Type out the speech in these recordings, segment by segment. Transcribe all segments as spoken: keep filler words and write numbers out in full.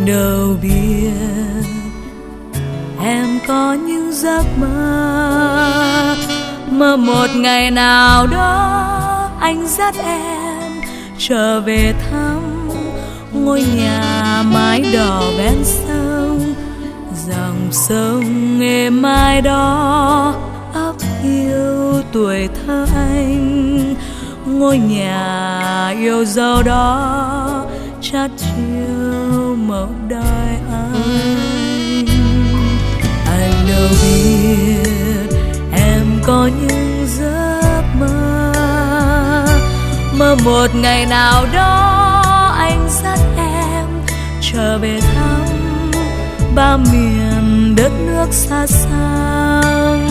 đâu biết em có những giấc mơ, mơ một ngày nào đó anh dắt em trở về thăm ngôi nhà mái đỏ ven sông. Dòng sông êm mai đó ấp yêu tuổi thơ anh, ngôi nhà yêu dấu đó chát chiêu mộng đời anh. Anh đâu biết em có những giấc mơ, mơ một ngày nào đó anh dắt em trở về thăm ba miền đất nước xa xăm.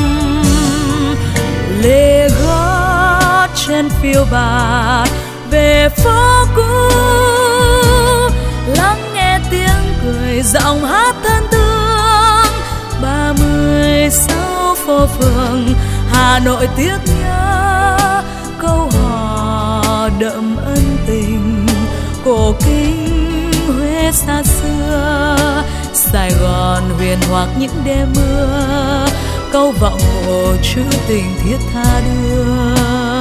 Lê gót trên phiêu bạt về phố cũ, lắng nghe tiếng cười giọng hát thân thương. Ba mươi sáu phố phường Hà Nội tiếc nhớ, câu hò đậm ân tình cổ kính Huế xa xưa. Sài Gòn huyền hoặc những đêm mưa, câu vọng hồ trữ tình thiết tha đưa.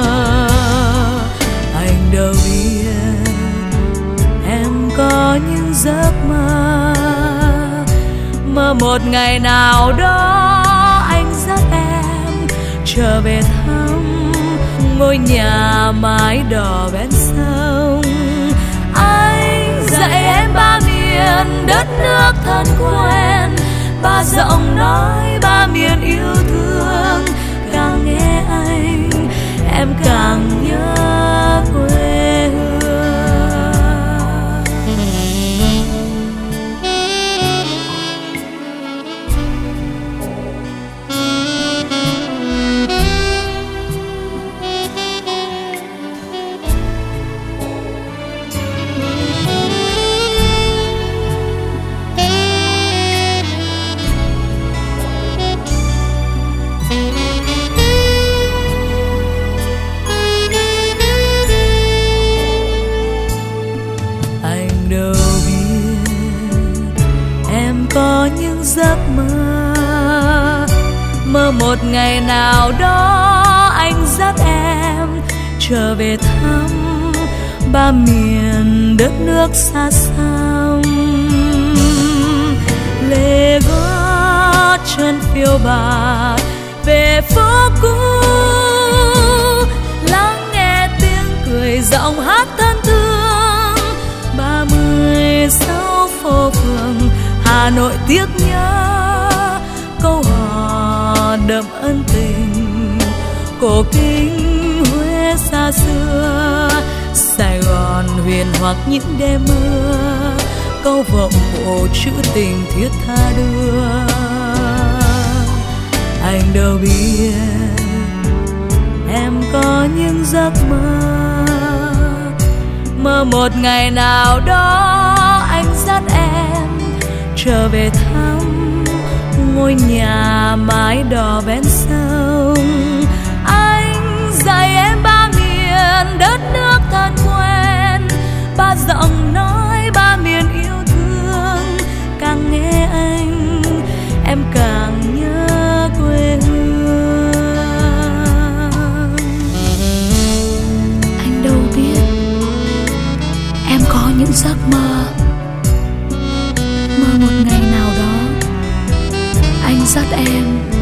Anh đâu biết em có những giấc mơ, mơ một ngày nào đó anh dắt em trở về thăm ngôi nhà mái đỏ ven sông. Anh dạy em ba miền đất nước thân quen, ba giọng nói ba miền yêu thương. Càng nghe anh em càng nhớ quê hương. Có những giấc mơ, mơ một ngày nào đó anh dắt em trở về thăm ba miền đất nước xa xăm. Lê gót chân phiêu bạt về phố cũ, lắng nghe tiếng cười giọng hát thân thương. Ba mươi sáu phố phường Hà Nội tiếc nhớ, câu hò đậm ân tình cổ kính Huế xa xưa. Sài Gòn huyền hoặc những đêm mưa, câu vọng hồ trữ tình thiết tha đưa. Anh đâu biết em có những giấc mơ, mơ một ngày nào đó anh dắt em trở về thăm ngôi nhà mái đỏ ven sông. Anh dạy em ba miền đất nước thân quen, ba giọng nói ba miền yêu thương. Càng nghe anh em càng nhớ quê hương. Anh đâu biết em có những giấc mơ, mơ một ngày nào đó anh dắt em